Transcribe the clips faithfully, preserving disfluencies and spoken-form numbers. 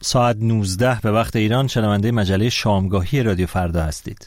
ساعت نوزده به وقت ایران شنونده مجله شامگاهی رادیو فردا هستید.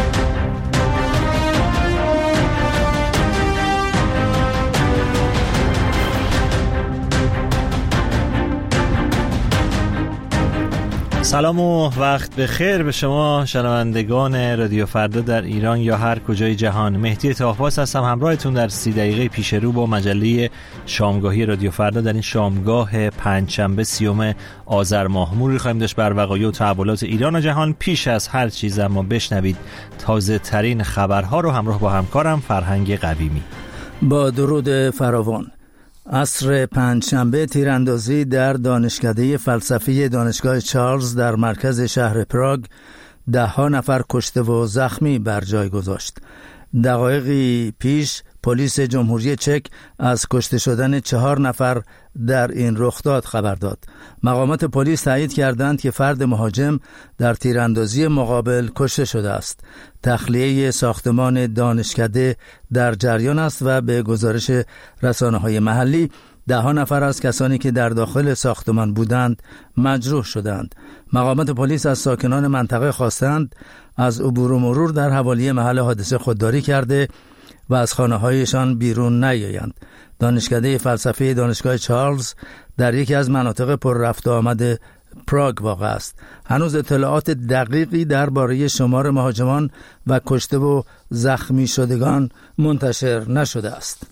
سلام و وقت بخیر به شما شنوندگان رادیو فردا در ایران یا هر کجای جهان. مهدی طاهباس هستم، همراهتون در سی دقیقه پیش رو با مجله شامگاهی رادیو فردا در این شامگاه پنجشنبه سیوم آذر ماه. مروری خواهیم داشت بر وقایع و تحولات ایران و جهان. پیش از هر چیز اما بشنوید تازه ترین خبرها رو همراه با همکارم فرهنگ قویمی. با درود فراوان. عصر پنجشنبه تیراندازی در دانشکده فلسفی دانشگاه چارلز در مرکز شهر پراگ ده ها نفر کشته و زخمی بر جای گذاشت. دقایقی پیش پلیس جمهوری چک از کشته شدن چهار نفر در این رخداد خبر داد. مقامات پلیس تایید کردند که فرد مهاجم در تیراندازی مقابل کشته شده است. تخلیه ساختمان دانشکده در جریان است و به گزارش رسانه‌های محلی ده ها نفر از کسانی که در داخل ساختمان بودند مجروح شدند. مقامات پلیس از ساکنان منطقه خواستند از عبور و مرور در حوالی محل حادثه خودداری کرده و از خانه‌هایشان بیرون نیایند. دانشکده فلسفی دانشگاه چارلز در یکی از مناطق پر رفت و آمد پراگ واقع است. هنوز اطلاعات دقیقی درباره شمار مهاجمان و کشته و زخمی شدگان منتشر نشده است.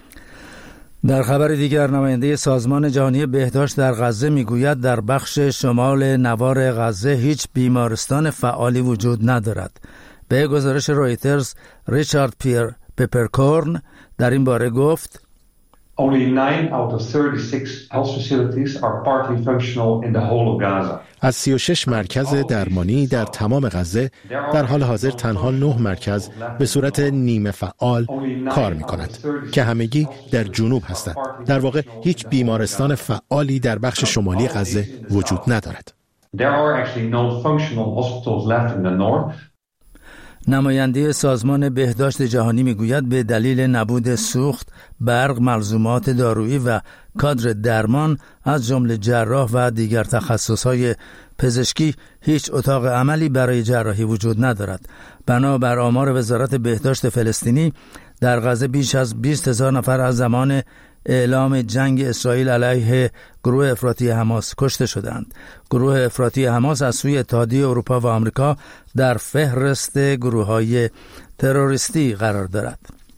در خبر دیگر نماینده سازمان جهانی بهداشت در غزه میگوید در بخش شمال نوار غزه هیچ بیمارستان فعالی وجود ندارد. به گزارش رویترز ریچارد پیر پپرکورن در این باره گفت Only nine out of thirty-six health facilities are partly functional in the whole of Gaza. از سی و شش مرکز درمانی در تمام غزه در حال حاضر تنها نه مرکز به صورت نیمه فعال کار می‌کنند که همگی در جنوب هستند. در واقع هیچ بیمارستان فعالی در بخش شمالی غزه وجود ندارد. There are actually no functional hospitals left in the north. نماینده سازمان بهداشت جهانی میگوید به دلیل نبود سوخت، برق، ملزومات دارویی و کادر درمان از جمله جراح و دیگر تخصصهای پزشکی هیچ اتاق عملی برای جراحی وجود ندارد. بنابر آمار وزارت بهداشت فلسطینی در غزه بیش از بیست هزار نفر از زمان اعلام جنگ اسرائیل علیه گروه افراطی حماس کشته شدند. گروه افراطی حماس از سوی اتحادیه اروپا و آمریکا در فهرست گروه‌های تروریستی قرار دارد.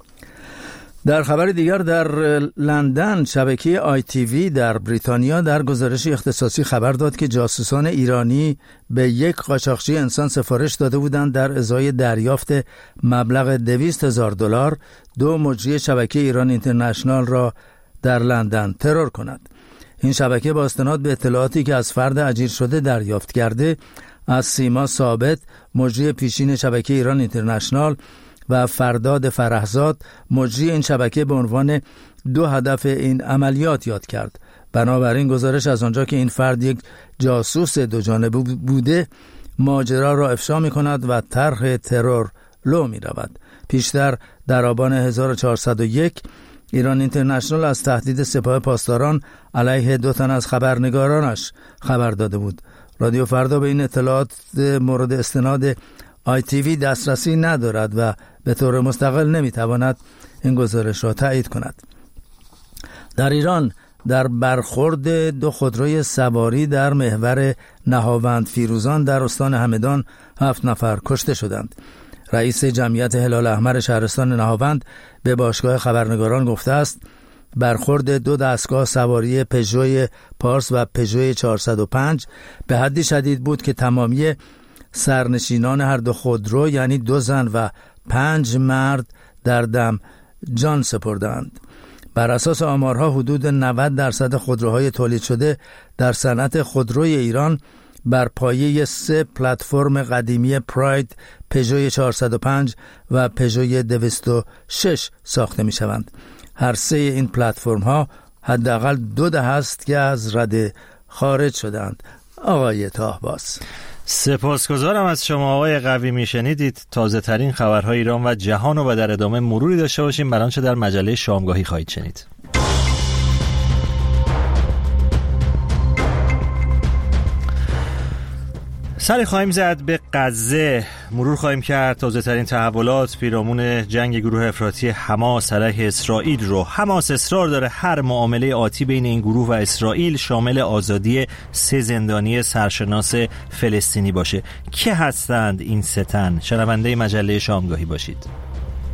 در خبر دیگر در لندن شبکه آی تی وی در بریتانیا در گزارش اختصاصی خبر داد که جاسوسان ایرانی به یک قاچاقچی انسان سفارش داده بودند در ازای دریافت مبلغ دویست هزار دلار دو مجری شبکه ایران اینترنشنال را در لندن ترور کند. این شبکه با استناد به اطلاعاتی که از فرد اجیر شده دریافت کرده از سیما ثابت مجری پیشین شبکه ایران اینترنشنال و فرداد فرحزاد مجری این شبکه به عنوان دو هدف این عملیات یاد کرد. بنابراین گزارش از آنجا که این فرد یک جاسوس دو جانبه بوده ماجرا را افشا می کند و طرح ترور لو می رود. پیشتر در آبان هزار و چهارصد و یک ایران اینترنشنال از تهدید سپاه پاسداران علیه دو تن از خبرنگارانش خبر داده بود. رادیو فردا به این اطلاعات مورد استناد آی تی وی دسترسی ندارد و به طور مستقل نمیتواند این گزارش را تایید کند. در ایران در برخورد دو خودروی سواری در محور نهاوند فیروزان در استان همدان هفت نفر کشته شدند. رئیس جمعیت هلال احمر شهرستان نهاوند به باشگاه خبرنگاران گفته است برخورد دو دستگاه سواری پژو پارس و پژو چهارصد و پنج به حدی شدید بود که تمامی سرنشینان هر دو خودرو یعنی دو زن و پنج مرد در دم جان سپردند. بر اساس آمارها حدود نود درصد خودروهای تولید شده در صنعت خودروی ایران بر پایه سه پلتفرم قدیمی پراید، پژو چهارصد و پنج و پژو دویست و شش ساخته می شوند. هر سه این پلتفرم ها حداقل دو دهه است که از رده خارج شدند. آقای طاهباس. سپاسگزارم از شما آقای قویمی. شنیدید تازه ترین خبرهای ایران و جهان و در ادامه مروری داشته باشیم بر آنچه در مجله شامگاهی خواهید شنید. سری خواهیم زد به غزه، مرور خواهیم کرد تازه ترین تحولات پیرامون جنگ گروه افراطی حماس علیه اسرائیل رو. حماس اصرار داره هر معامله آتی بین این گروه و اسرائیل شامل آزادی سه زندانی سرشناس فلسطینی باشه. که هستند این سه تن؟ شنونده مجله شامگاهی باشید.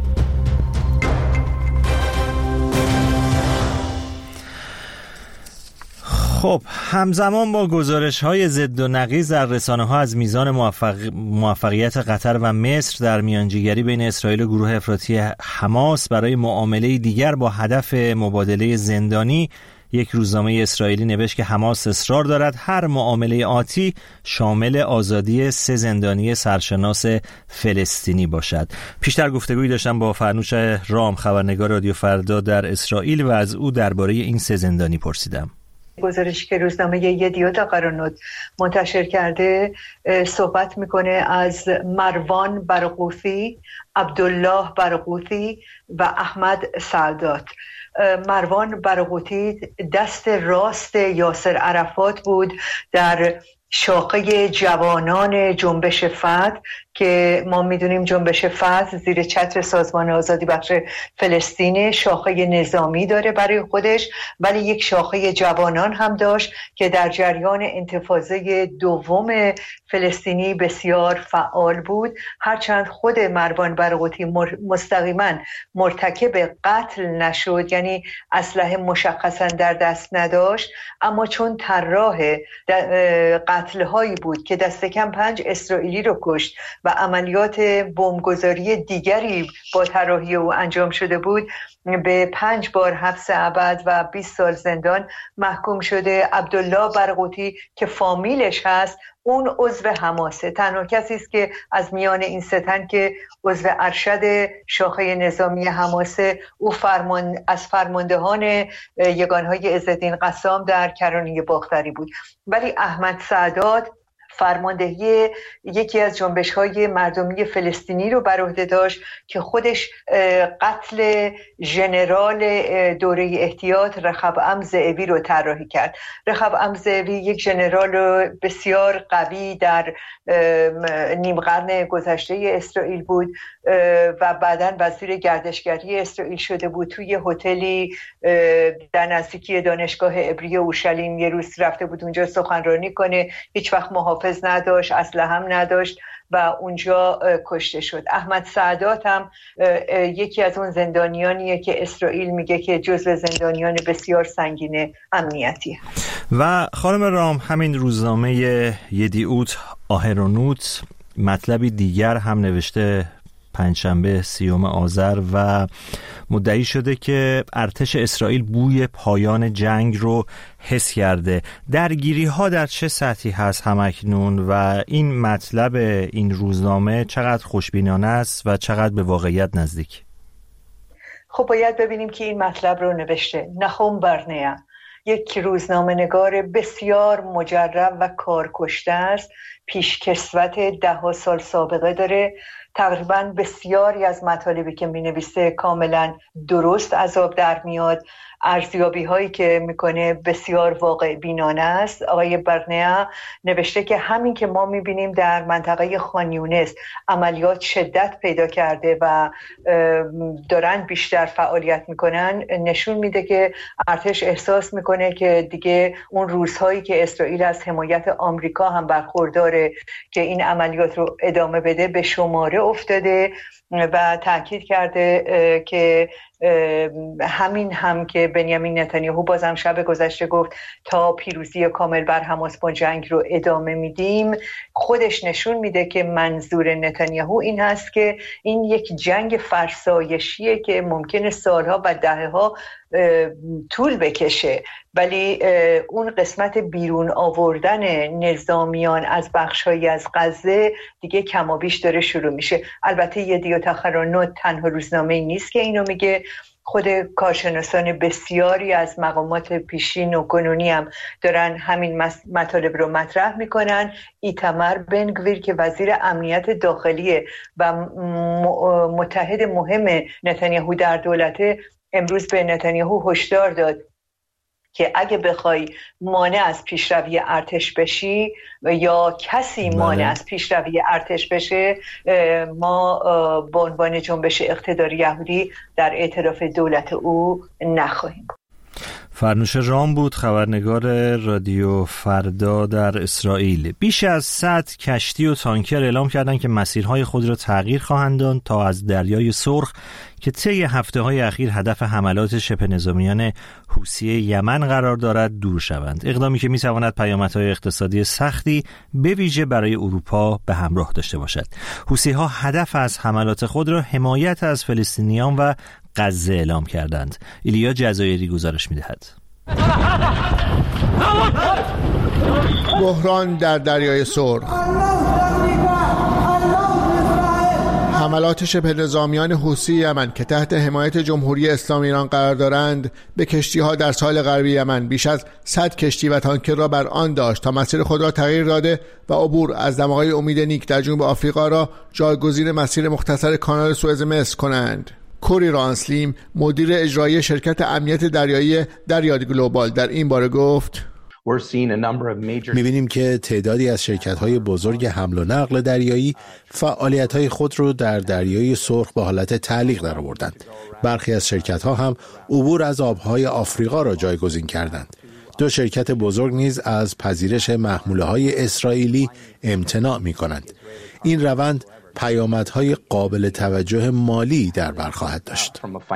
خب، همزمان با گزارش‌های ضد و نقیض در رسانه‌ها از میزان موفق... موفقیت قطر و مصر در میانجیگری بین اسرائیل و گروه افراطی حماس برای معامله دیگر با هدف مبادله زندانی، یک روزنامه اسرائیلی نوشت که حماس اصرار دارد هر معامله آتی شامل آزادی سه زندانی سرشناس فلسطینی باشد. پیشتر گفتگویی داشتم با فرنوش رام، خبرنگار رادیو فردا در اسرائیل، و از او درباره این سه زندانی پرسیدم. گزارشی که روزنامه یدیوت آقرانوت منتشر کرده صحبت میکنه از مروان برغوثی، عبدالله برغوثی و احمد سعدات. مروان برغوثی دست راست یاسر عرفات بود در شاخه جوانان جنبش فتح که ما میدونیم جنبش فتح زیر چتر سازمان آزادی بخش فلسطین شاخه نظامی داره برای خودش، ولی یک شاخه جوانان هم داشت که در جریان انتفاضه دوم فلسطینی بسیار فعال بود. هرچند خود مروان برغوثی مستقیما مرتکب قتل نشد، یعنی اسلحه مشخصا در دست نداشت، اما چون طراح قتل هایی بود که دست کم پنج اسرائیلی رو کشت و عملیات بمبگذاری دیگری با طراحی او انجام شده بود، به پنج بار حبس ابد و بیست سال زندان محکوم شده. عبدالله برغوثی که فامیلش هست، اون عضو حماسه، تنها کسی است که از میان این سه تن که عضو ارشد شاخه نظامی حماسه، او فرمان از فرماندهان یگانهای عزالدین قسام در کرانه باختری بود. ولی احمد سعدات فرماندهی یکی از جنبش‌های مردمی فلسطینی رو بر عهده داشت که خودش قتل ژنرال دوره احتیاط رخب ام زئوی رو طراحی کرد. رخب ام زئوی یک ژنرال بسیار قوی در نیم قرن گذشته اسرائیل بود و بعداً وزیر گردشگری اسرائیل شده بود. توی هتلی در نزدیکی دانشگاه عبری اورشلیم یه روز رفته بود اونجا سخنرانی کنه، هیچ وقت محافظ نداشت، اسلحه هم نداشت و اونجا کشته شد. احمد سعدات هم یکی از اون زندانیانیه که اسرائیل میگه که جزو زندانیان بسیار سنگین امنیتی هست. و خانم رام، همین روزنامه یدیوت آهرونوت مطلبی دیگر هم نوشته پنجشنبه سیوم آذر و مدعی شده که ارتش اسرائیل بوی پایان جنگ رو حس کرده. درگیری ها در چه سطحی هست همکنون و این مطلب این روزنامه چقدر خوشبینانه است و چقدر به واقعیت نزدیک؟ خب باید ببینیم که این مطلب رو نوشته نخوم برنیا، یک روزنامه نگار بسیار مجرب و کارکشته است، پیشکسوت ده ها سال سابقه داره. تقریبا بسیاری از مطالبی که می نویسه کاملا درست از آب در میاد. ارزیابی هایی که میکنه بسیار واقع بینانه است. آقای برنیا نوشته که همین که ما میبینیم در منطقه خان یونس عملیات شدت پیدا کرده و دارن بیشتر فعالیت میکنن، نشون میده که ارتش احساس میکنه که دیگه اون روزهایی که اسرائیل از حمایت آمریکا هم برخورداره که این عملیات رو ادامه بده به شماره افتاده و تاکید کرده که همین هم که بنیامین نتانیاهو بازم شب گذشته گفت تا پیروزی کامل بر حماس با جنگ رو ادامه میدیم، خودش نشون میده که منظور نتانیاهو این هست که این یک جنگ فرسایشیه که ممکنه سالها و دهه‌ها طول بکشه، ولی اون قسمت بیرون آوردن نظامیان از بخش‌هایی از غزه دیگه کمابیش داره شروع میشه. البته یدیوت آخرانوت تنها روزنامه‌ای نیست که اینو میگه، خود کارشناسان بسیاری از مقامات پیشین و کنونی هم دارن همین مطالب رو مطرح میکنن. ایتمر بن گویر که وزیر امنیت داخلی و متحد مهم نتانیاهو در دولت، امروز به نتانیاهو هشدار داد که اگه بخوای مانع از پیشروی ارتش بشی یا کسی مانع از پیشروی ارتش بشه، ما به عنوان جنبش اقتدار یهودی در اعتراف دولت او نخواهیم. فرنوش رام بود، خبرنگار رادیو فردا در اسرائیل. بیش از صد کشتی و تانکر اعلام کردند که مسیرهای خود را تغییر خواهند داد تا از دریای سرخ که طی هفته‌های اخیر هدف حملات شبه نظامیان حوثی یمن قرار دارد دور شوند. اقدامی که می‌تواند پیامدهای اقتصادی سختی به ویژه برای اروپا به همراه داشته باشد. حوثی‌ها هدف از حملات خود را حمایت از فلسطینیان و غزه اعلام کردند. ایلیا جزایری گزارش می‌دهد. بحران در دریای سرخ. حملات شبه نظامیان حوثی یمن که تحت حمایت جمهوری اسلامی ایران قرار دارند به کشتی‌ها در ساحل غربی یمن بیش از صد کشتی و تانکر را بر آن داشت تا مسیر خود را تغییر داده و عبور از دماغه امید نیک در جنوب آفریقا را جایگزین مسیر مختصر کانال سوئز مصر کنند. کوری رانسلیم، مدیر اجرایی شرکت امنیت دریایی دریاد گلوبال، در این باره گفت: می‌بینیم که تعدادی از شرکت‌های بزرگ حمل و نقل دریایی فعالیت‌های خود را در دریای سرخ به حالت تعلیق درآوردند. برخی از شرکت‌ها هم عبور از آب‌های آفریقا را جایگزین کردند. دو شرکت بزرگ نیز از پذیرش محموله‌های اسرائیلی امتناع می‌کنند. این روند پیامدهای قابل توجه مالی در بر خواهد داشت.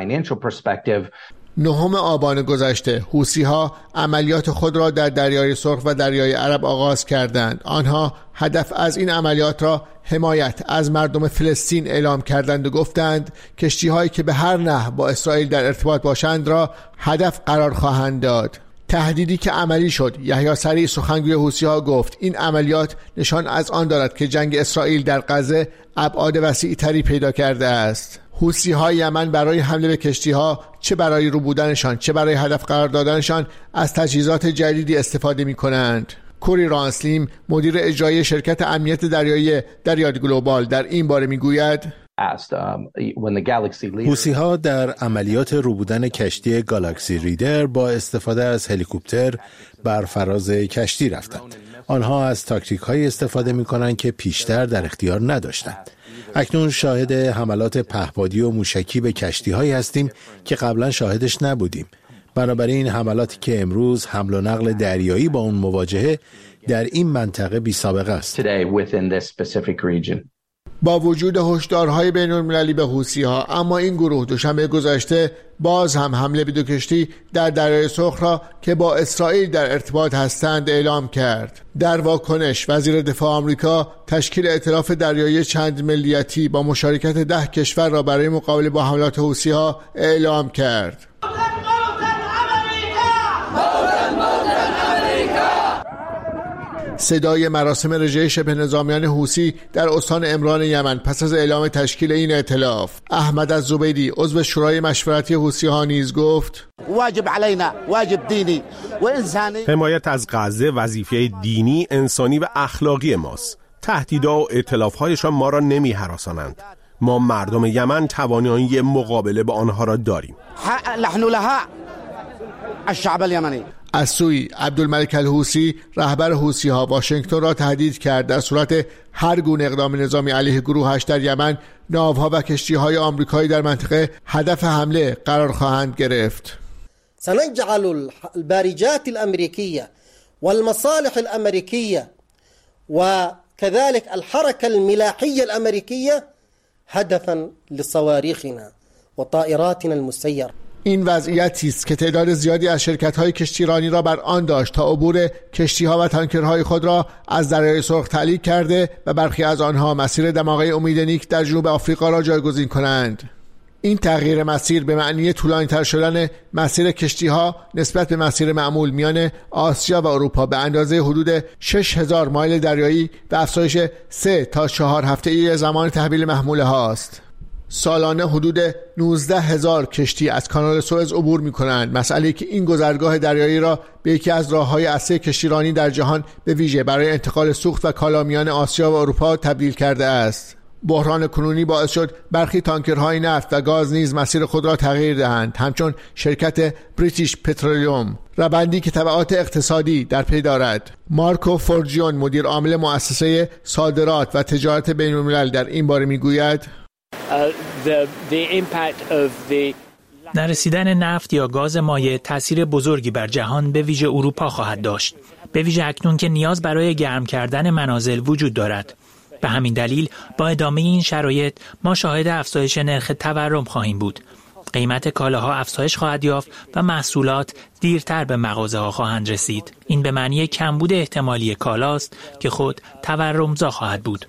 نهم آبان گذشته حوثی‌ها عملیات خود را در دریای سرخ و دریای عرب آغاز کردند. آنها هدف از این عملیات را حمایت از مردم فلسطین اعلام کردند و گفتند کشتی‌هایی که به هر نحو با اسرائیل در ارتباط باشند را هدف قرار خواهند داد. تهدیدی که عملی شد. یحیی سریع سخنگوی حوثی‌ها گفت این عملیات نشان از آن دارد که جنگ اسرائیل در غزه ابعاد وسیع‌تری پیدا کرده است. حوثی‌های یمن برای حمله به کشتی‌ها، چه برای رو بودنشان چه برای هدف قرار دادنشان، از تجهیزات جدیدی استفاده می‌کنند. کوری رانسلیم، مدیر اجرایی شرکت امنیت دریایی دریاد گلوبال، در این باره می‌گوید: حوثی‌ها در عملیات روبودن کشتی گالاکسی ریدر با استفاده از هلیکوپتر بر فراز کشتی رفتند. آنها از تاکتیک‌هایی استفاده می‌کنند که پیشتر در اختیار نداشتند. اکنون شاهد حملات پهپادی و موشکی به کشتی‌هایی هستیم که قبلا شاهدش نبودیم. بنابراین حملاتی که امروز حمل و نقل دریایی با اون مواجهه در این منطقه بی سابقه است. با وجود هشدارهای بین‌المللی به حوثی‌ها، اما این گروه دوشنبه گذشته باز هم حمله به دو کشتی در دریای سرخ را که با اسرائیل در ارتباط هستند اعلام کرد. در واکنش وزیر دفاع آمریکا تشکیل ائتلاف دریایی چند ملیتی با مشارکت ده کشور را برای مقابله با حملات حوثی‌ها اعلام کرد. صدای مراسم رژه شبه نظامیان حوثی در استان عمران یمن پس از اعلام تشکیل این ائتلاف. احمد الزبیدی عضو شورای مشورتی حوثی‌ها نیز گفت: واجب علینا واجب دینی و انسانی. حمایت از غزه وظیفه دینی، انسانی و اخلاقی ماست. تهدیدها و ائتلاف‌هایشان ما را نمی‌هراسانند. ما مردم یمن توانایی مقابله با آنها را داریم. نحن لها الشعب الیمنی. از سوی عبدالملک الحوثی رهبر حوثی‌ها واشنگتن را تهدید کرد در صورت هر گونه اقدام نظامی علیه گروهش در یمن ناوها و کشتی‌های آمریکایی در منطقه هدف حمله قرار خواهند گرفت. سنجعل البارجات الأمريكية والمصالح الأمريكية وكذلك الحركة الملاحية الأمريكية هدفا لصواريخنا وطائراتنا المسيرة. این وضعیتی است که تعداد زیادی از شرکت‌های کشتیرانی را بر آن داشت تا عبور کشتی‌ها و تانکرهای خود را از دریای سرخ تعلیق کرده و برخی از آنها مسیر دماغه امید نیک در جنوب آفریقا را جایگزین کنند. این تغییر مسیر به معنی طولانی‌تر شدن مسیر کشتی‌ها نسبت به مسیر معمول میان آسیا و اروپا به اندازه حدود شش هزار مایل دریایی و افزایش سه تا چهار هفته‌ای زمان تحویل محموله هاست. سالانه حدود نوزده هزار کشتی از کانال سوئز عبور می کنند، مسئله که این گذرگاه دریایی را به یکی از راه‌های اصلی کشتیرانی در جهان به ویژه برای انتقال سوخت و کالا میان آسیا و اروپا تبدیل کرده است. بحران کنونی باعث شد برخی تانکرهای نفت و گاز نیز مسیر خود را تغییر دهند، همچون شرکت بریتیش پترولیوم، روندی که تبعات اقتصادی در پی دارد. مارکو فورجیون، مدیر عامل مؤسسه صادرات و تجارت بین‌الملل، در این باره میگوید نرسیدن نفت یا گاز مایع تأثیر بزرگی بر جهان به ویژه اروپا خواهد داشت، به ویژه اکنون که نیاز برای گرم کردن منازل وجود دارد. به همین دلیل با ادامه این شرایط ما شاهد افزایش نرخ تورم خواهیم بود. قیمت کالاها افزایش خواهد یافت و محصولات دیرتر به مغازه ها خواهند رسید. این به معنی کمبود احتمالی کالاست که خود تورمزا خواهد بود.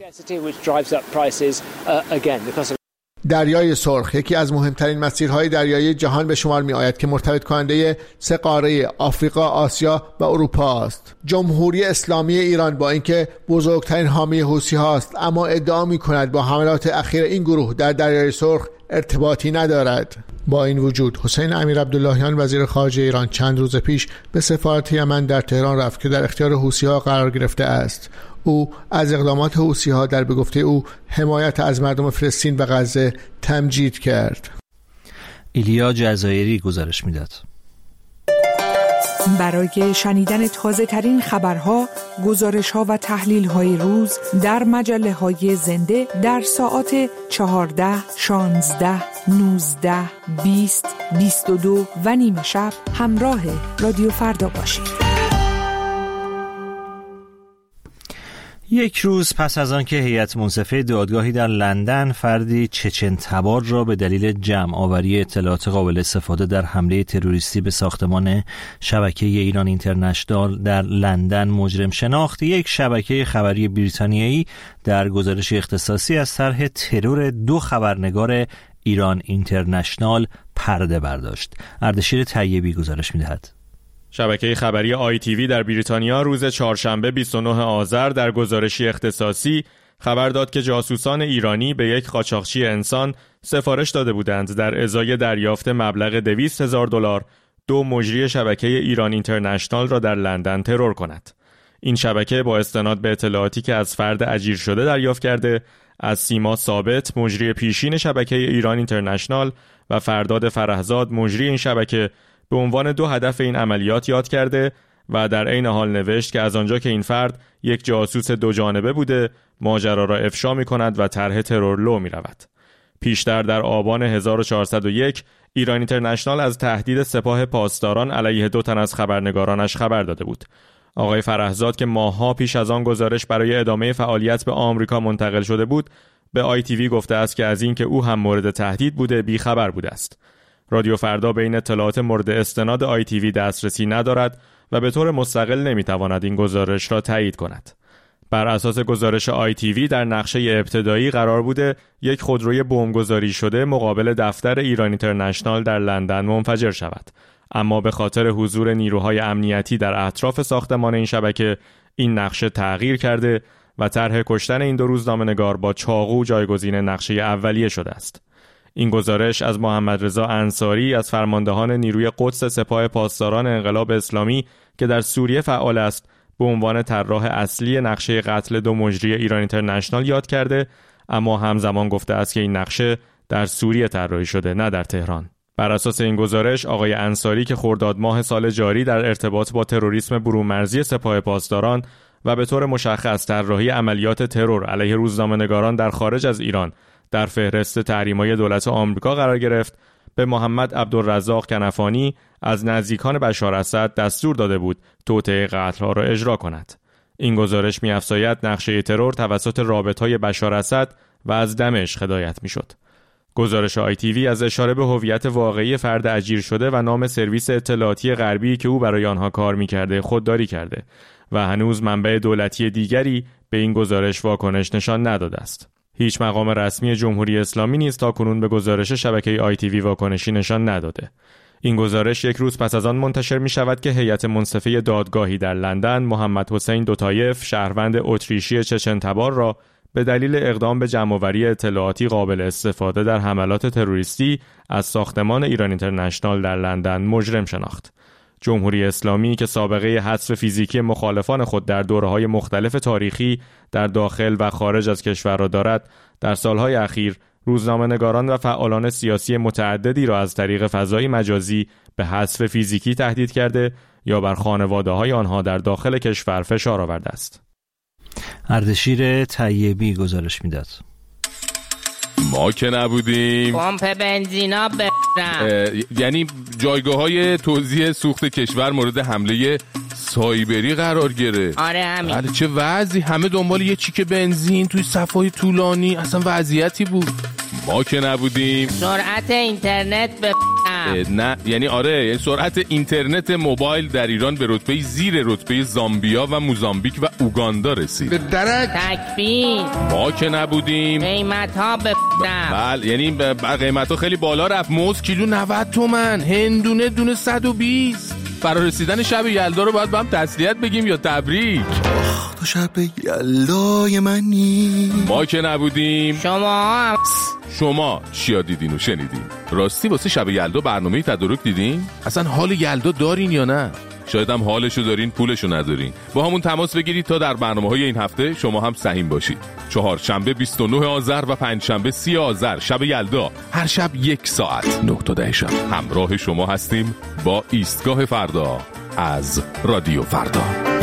دریای سرخ یکی از مهمترین مسیرهای دریایی جهان به شمار می آید که مرتبط کننده سه قاره آفریقا، آسیا و اروپا است. جمهوری اسلامی ایران با اینکه بزرگترین حامی حوثی هاست، اما ادعا می کند با حملات اخیر این گروه در دریای سرخ ارتباطی ندارد. با این وجود حسین امیر عبداللهیان وزیر خارجه ایران چند روز پیش به سفارت یمن در تهران رفت که در اختیار حوثی‌ها قرار گرفته است. او از اقدامات حوثی‌ها در به گفته او حمایت از مردم فلسطین و غزه تمجید کرد. ایلیا جزایری گزارش میداد. برای شنیدن تازه ترین خبرها، گزارش ها و تحلیل های روز در مجله های زنده در ساعات چهارده، شانزده، نوزده، بیست، بیست و دو و نیمه شب همراه رادیو فردا باشید. یک روز پس از آن که هیئت منصفه دادگاهی در لندن فردی چچن تبار را به دلیل جمع آوری اطلاعات قابل استفاده در حمله تروریستی به ساختمان شبکه ایران اینترنشنال در لندن مجرم شناخت، یک شبکه خبری بریتانیایی در گزارش اختصاصی از طرح ترور دو خبرنگار ایران اینترنشنال پرده برداشت. اردشیر طیبی گزارش می‌دهد. شبکه خبری آی تی وی در بریتانیا روز چهارشنبه بیست و نه آذر در گزارشی اختصاصی خبر داد که جاسوسان ایرانی به یک قاچاقچی انسان سفارش داده بودند در ازای دریافت مبلغ دویست هزار دلار دو مجری شبکه ایران اینترنشنال را در لندن ترور کند. این شبکه با استناد به اطلاعاتی که از فرد اجیر شده دریافت کرده، از سیما ثابت مجری پیشین شبکه ایران اینترنشنال و فرداد فرهزاد مجری این شبکه به عنوان دو هدف این عملیات یاد کرده و در عین حال نوشت که از آنجا که این فرد یک جاسوس دو جانبه بوده، ماجرا را افشا می کند و طرح ترور لو می رود. پیشتر در آبان هزار و چهارصد و یک ایران اینترنشنال از تهدید سپاه پاسداران علیه دو تن از خبرنگارانش خبر داده بود. آقای فرهزاد که ماه‌ها پیش از آن گزارش برای ادامه فعالیت به آمریکا منتقل شده بود، به آی تی وی گفته است که از این که او هم مورد تهدید بوده بیخبر بوده است. رادیو فردا به این اطلاعات مورد استناد آی تی وی دسترسی ندارد و به طور مستقل نمیتواند این گزارش را تایید کند. بر اساس گزارش آی تی وی در نقشه ابتدایی قرار بوده یک خودروی بمبگذاری شده مقابل دفتر ایران اینترنشنال در لندن منفجر شود، اما به خاطر حضور نیروهای امنیتی در اطراف ساختمان این شبکه این نقشه تغییر کرده و طرح کشتن این دو روزنامه‌نگار با چاقو جایگزین نقشه اولیه شده است. این گزارش از محمد رضا انصاری از فرماندهان نیروی قدس سپاه پاسداران انقلاب اسلامی که در سوریه فعال است به عنوان طراح اصلی نقشه قتل دو مجری ایران اینترنشنال یاد کرده، اما همزمان گفته است که این نقشه در سوریه طراحی شده نه در تهران. بر اساس این گزارش آقای انصاری که خرداد ماه سال جاری در ارتباط با تروریسم برون‌مرزی سپاه پاسداران و به طور مشخص طراحی عملیات ترور علیه روزنامه‌نگاران در خارج از ایران در فهرست تحریم‌های دولت آمریکا قرار گرفت، به محمد عبدالرزاق کنفانی از نزدیکان بشار اسد دستور داده بود توطئه قتل‌ها را اجرا کند. این گزارش می‌افزاید نقشه ترور توسط رابطه‌های بشار اسد و از دمشق هدایت می‌شد. گزارش آی تی وی از اشاره به هویت واقعی فرد اجیر شده و نام سرویس اطلاعاتی غربی که او برای آنها کار می‌کرده خودداری کرده و هنوز منبع دولتی دیگری به این گزارش واکنش نشان نداده است. هیچ مقام رسمی جمهوری اسلامی نیز تاکنون به گزارش شبکه آی تی وی واکنشی نشان نداده. این گزارش یک روز پس از آن منتشر می شود که هیئت منصفه دادگاهی در لندن محمد حسین دوتایف شهروند اتریشی چچن تبار را به دلیل اقدام به جمع‌آوری اطلاعاتی قابل استفاده در حملات تروریستی از ساختمان ایران اینترنشنال در لندن مجرم شناخت. جمهوری اسلامی که سابقه حذف فیزیکی مخالفان خود در دوره‌های مختلف تاریخی در داخل و خارج از کشور را دارد، در سالهای اخیر روزنامه‌نگاران و فعالان سیاسی متعددی را از طریق فضای مجازی به حذف فیزیکی تهدید کرده یا بر خانواده‌های آنها در داخل کشور فشار آورده است. اردشیر طیبی گزارش میداد. ما که نبودیم پمپ بنزینا برم، یعنی جایگاه‌های توزیع سوخت کشور مورد حمله سایبری قرار گرفت. آره همین. بله چه وضعی، همه دنبال یه چیک بنزین توی صفای طولانی، اصلا وضعیتی بود. ما که نبودیم سرعت اینترنت برم. نه یعنی آره، یعنی سرعت اینترنت موبایل در ایران به رتبه زیر رتبه زامبیا و موزامبیک و اوگاندا رسید. به درک تکبیر. ما که نبودیم قیمت ها برم. بله یعنی قیمت ها خیلی بالا رفت. موز کیلو نود تومن، هندونه دونه صد و بیست. برای رسیدن شب یلدا رو باید با هم تسلیت بگیم یا تبریک. آخ تو شب یلدای منی. ما که نبودیم شما شما چیا دیدین و شنیدین؟ راستی واسه شب یلدا برنامه تدارک دیدین؟ اصلا حال یلدا دارین یا نه؟ شاید هم حالشو دارین پولشو ندارین. با همون تماس بگیرید تا در برنامه‌های این هفته شما هم سهیم باشید. چهارشنبه بیست و نه آذر و پنجشنبه سی آذر شب یلدا، هر شب یک ساعت نه تا ده شب همراه شما هستیم با ایستگاه فردا از رادیو فردا.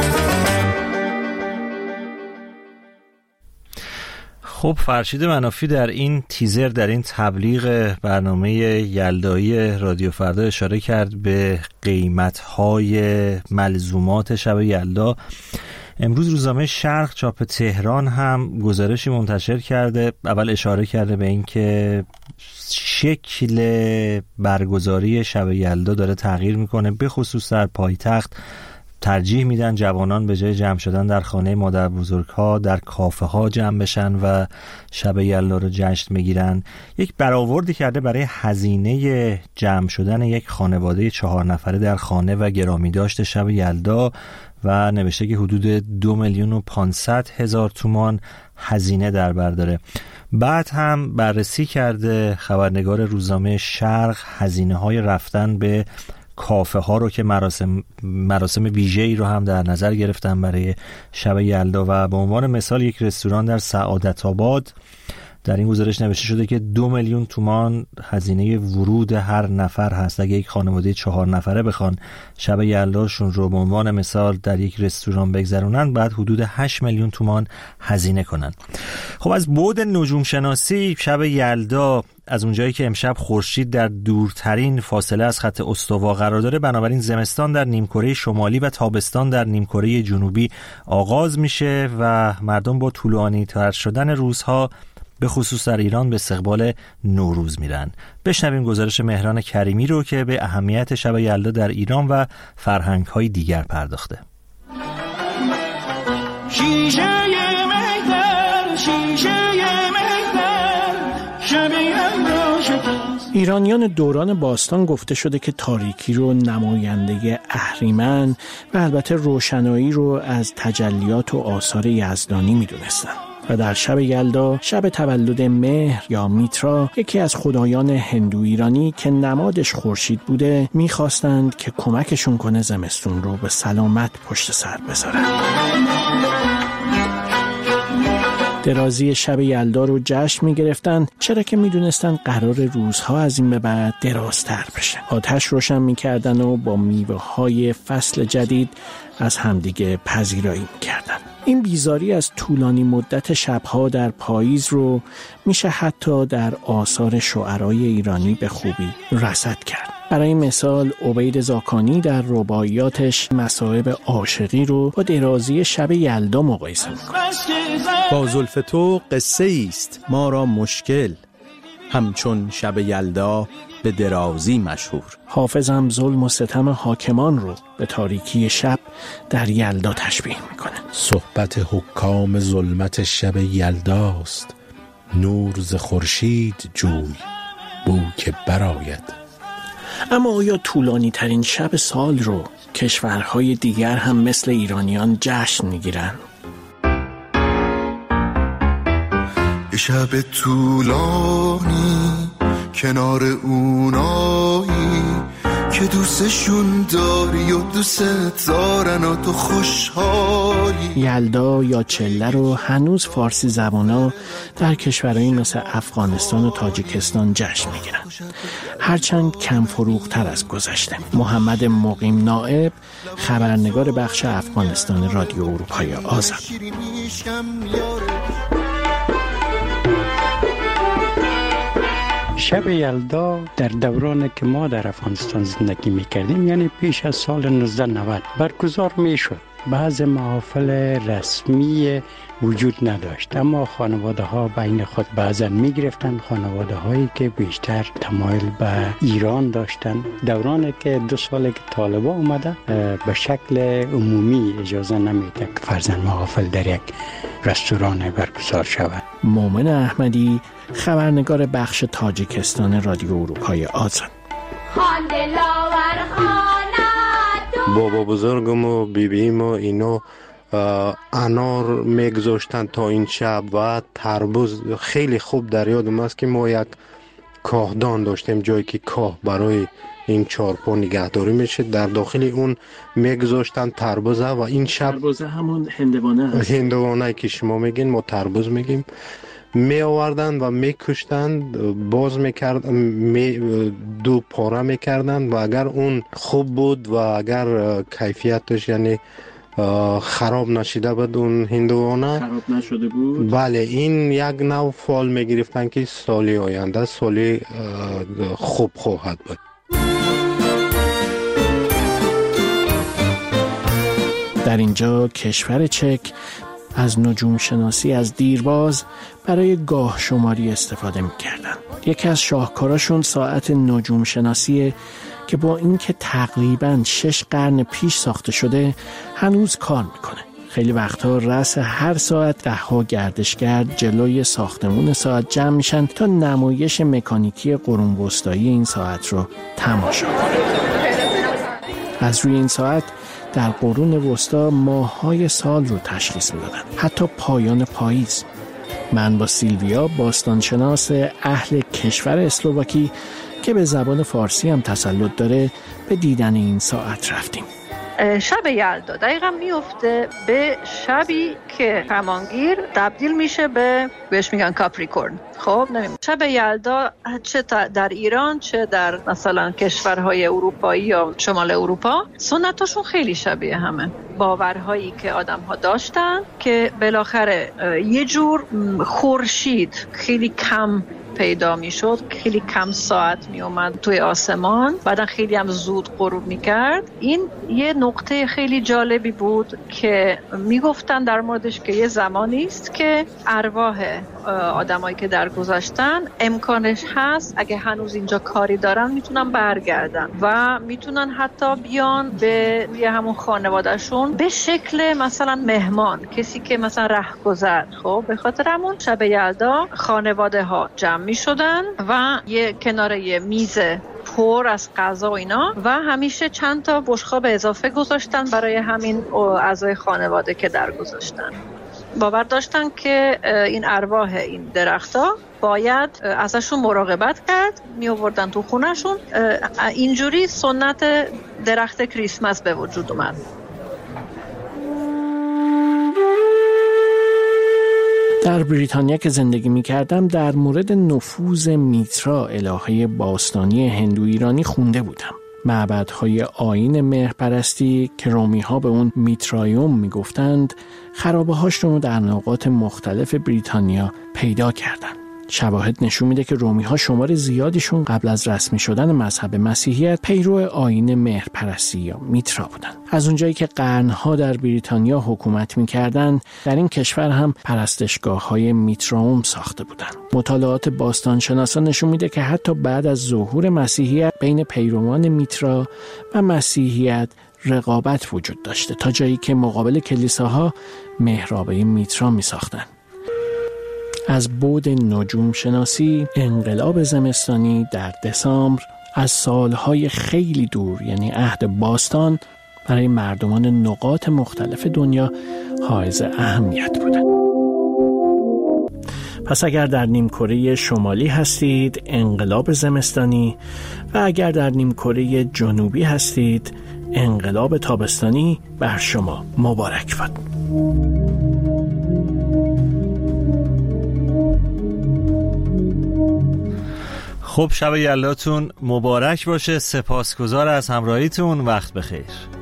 خب فرشید منافی در این تیزر، در این تبلیغ برنامه یلدایی رادیو فردا اشاره کرد به قیمت‌های ملزومات شب یلدا. امروز روزنامه شرق چاپ تهران هم گزارشی منتشر کرده. اول اشاره کرده به این که شکل برگزاری شب یلدا داره تغییر میکنه، به خصوص در پایتخت. ترجیح میدن جوانان به جای جمع شدن در خانه مادر بزرگها در کافه ها جمع بشن و شب یلدا رو جشن بگیرن. یک برآوردی کرده برای هزینه جمع شدن یک خانواده چهار نفره در خانه و گرامی داشت شب یلدا و نوشته که حدود دو میلیون و پانصد هزار تومان هزینه در بر داره. بعد هم بررسی کرده خبرنگار روزنامه شرق هزینه های رفتن به کافه ها رو که مراسم مراسم ویژه‌ای رو هم در نظر گرفتن برای شب یلدا و به عنوان مثال یک رستوران در سعادت آباد در این گزارش نوشته شده که دو میلیون تومان هزینه ورود هر نفر هست. اگه یک خانواده چهار نفره بخوان شب یلداشون رو به عنوان مثال در یک رستوران بگذرونن، بعد حدود هشت میلیون تومان هزینه کنن. خب از بعد نجوم شناسی شب یلدا، از اونجایی که امشب خورشید در دورترین فاصله از خط استوا قرار داره، بنابراین زمستان در نیمکره شمالی و تابستان در نیمکره جنوبی آغاز میشه و مردم با طولانی تر شدن روزها به خصوص در ایران به استقبال نوروز میرن. بشنویم گزارش مهران کریمی رو که به اهمیت شب یلدا در ایران و فرهنگ‌های دیگر پرداخته. شیشه مهتر، شیشه مهتر، شب یلدا شکست. ایرانیان دوران باستان گفته شده که تاریکی رو نماینده اهریمن و البته روشنایی رو از تجلیات و آثار یزدانی میدونستن و در شب یلدا، شب تولد مهر یا میترا، یکی از خدایان هندو ایرانی که نمادش خورشید بوده، میخواستند که کمکشون کنه زمستون رو به سلامت پشت سر بذارن. درازی شب یلدا رو جشن میگرفتن، چرا که میدونستن قرار روزها از این به بعد درازتر بشه. آتش روشن میکردن و با میوه های فصل جدید از همدیگه پذیرایی میکردن. این بیزاری از طولانی مدت شبها در پاییز رو میشه حتی در آثار شعرای ایرانی به خوبی رصد کرد. برای مثال عبید زاکانی در رباعیاتش مصائب عاشقی رو با درازی شب یلدا مقایسه میکنه. با زلف تو قصه است ما را مشکل، همچون شب یلدا به درازی مشهور. حافظ هم ظلم و ستم حاکمان رو به تاریکی شب در یلدا تشبیه میکنه. صحبت حکام ظلمت شب یلداست، نور ز خورشید جوی بو که برآید. اما آیا طولانی ترین شب سال رو کشورهای دیگر هم مثل ایرانیان جشن میگیرن؟ یه شب طولانی کنار اونایی که دوستشون داری و دوست دارن و تو خوشحالی. یلدا یا چله رو هنوز فارسی زبانا در کشورهایی مثل افغانستان و تاجیکستان جشن میگیرن، هرچند کم فروغتر از گذشته. محمد مقیم نائب، خبرنگار بخش افغانستان رادیو اروپای آزاد. شب یلدا در دوران که ما در افغانستان زندگی میکردیم، یعنی پیش از سال نوزده نود برگزار میشد. بعض محافل رسمی وجود نداشت، اما خانواده ها بین خود بعضا میگرفتن، خانواده هایی که بیشتر تمایل به ایران داشتن. دورانی که دو ساله که طالبان اومده به شکل عمومی اجازه نمیده که فرضاً محافل در یک رستوران برگزار شود. مومن احمدی، خبرنگار بخش تاجیکستان رادیو اروپای آزاد. بابا بزرگم و بیبیم و اینو انار میگذاشتن تا این شب و تربوز. خیلی خوب در یادم است که ما یک کاهدان داشتیم، جایی که کاه برای این چارپا نگهداری میشه، در داخل اون میگذاشتن تربوزه و این شب تربوزه همون هندوانه هست، هندوانه که شما میگین ما تربوز میگیم، می آوردن و می کشتن، باز میکرد می دو پاره میکردن و اگر اون خوب بود و اگر کیفیتش یعنی خراب نشده بود، اون هندوانه خراب نشده بود، بله، این یک نوع فال میگرفتن که سالی آینده سالی خوب خواهد بود. در اینجا کشور چک از نجوم شناسی از دیرباز برای گاه شماری استفاده می‌کردن. یکی از شاهکاراشون ساعت نجوم شناسیه که با اینکه تقریباً شش قرن پیش ساخته شده هنوز کار میکنه. خیلی وقتا رأس هر ساعت ده ها گردشگر جلوی ساختمون ساعت جمع میشن تا نمایش مکانیکی قرون وسطایی این ساعت رو تماشا کنن. از روی این ساعت در قرون وسطا ماه‌های سال رو تشخیص میدادن، حتی پایان پاییز. من با سیلویا، باستانشناس اهل کشور اسلواکی که به زبان فارسی هم تسلط داره، به دیدن این ساعت رفتیم. شب یلدا دقیقا میفته به شبی که کمانگیر تبدیل میشه به بهش میگن کاپریکورن. خب نمیدونم شب یلدا چه در ایران چه در مثلا کشورهای اروپایی یا شمال اروپا سنتاشون خیلی شبیه همه. باورهایی که آدم ها داشتن که بالاخره یه جور خورشید خیلی کم پیدا می شد، خیلی کم ساعت می اومد توی آسمان، بعدا خیلی هم زود غروب می کرد. این یه نقطه خیلی جالبی بود که می گفتن در موردش که یه زمانی است که ارواح آدمایی که درگذشتن امکانش هست اگه هنوز اینجا کاری دارن میتونن برگردن و میتونن حتی بیان به یه همون خانوادهشون به شکل مثلا مهمان، کسی که مثلا رهگذر. خب به خاطر همون شب یلدا خانواده ها جمع می شدن و یه کنار یه میز پر از غذا و اینا و همیشه چند تا بشقاب اضافه گذاشتن برای همین اعضای خانواده که درگذشتن. باور داشتن که این ارواح این درخت‌ها باید ازشون مراقبت کرد، می آوردن تو خونهشون. اینجوری سنت درخت کریسمس به وجود اومد. در بریتانیا که زندگی می کردم در مورد نفوذ میترا، الهه باستانی هندو ایرانی، خونده بودم. معبدهای آیین مهرپرستی که رومی ها به اون میترایوم می گفتند، خرابه هاشون رو در نقاط مختلف بریتانیا پیدا کردن. شواهد نشون میده که رومی ها شمار زیادیشون قبل از رسمی شدن مذهب مسیحیت پیرو آیین مهرپرستی یا میترا بودن. از اونجایی که قرنها در بریتانیا حکومت میکردن، در این کشور هم پرستشگاه های میتراوم ساخته بودن. مطالعات باستانشناسان نشون میده که حتی بعد از ظهور مسیحیت بین پیروان میترا و مسیحیت رقابت وجود داشته، تا جایی که مقابل کلیساها محرابه میترا میساختن. از بعد نجوم شناسی، انقلاب زمستانی در دسامبر از سالهای خیلی دور، یعنی عهد باستان، برای مردمان نقاط مختلف دنیا حائز اهمیت بوده. پس اگر در نیمکره شمالی هستید انقلاب زمستانی و اگر در نیمکره جنوبی هستید انقلاب تابستانی بر شما مبارک باد. خب شب یلداتون مبارک باشه. سپاسگزار از همراهیتون. وقت بخیر.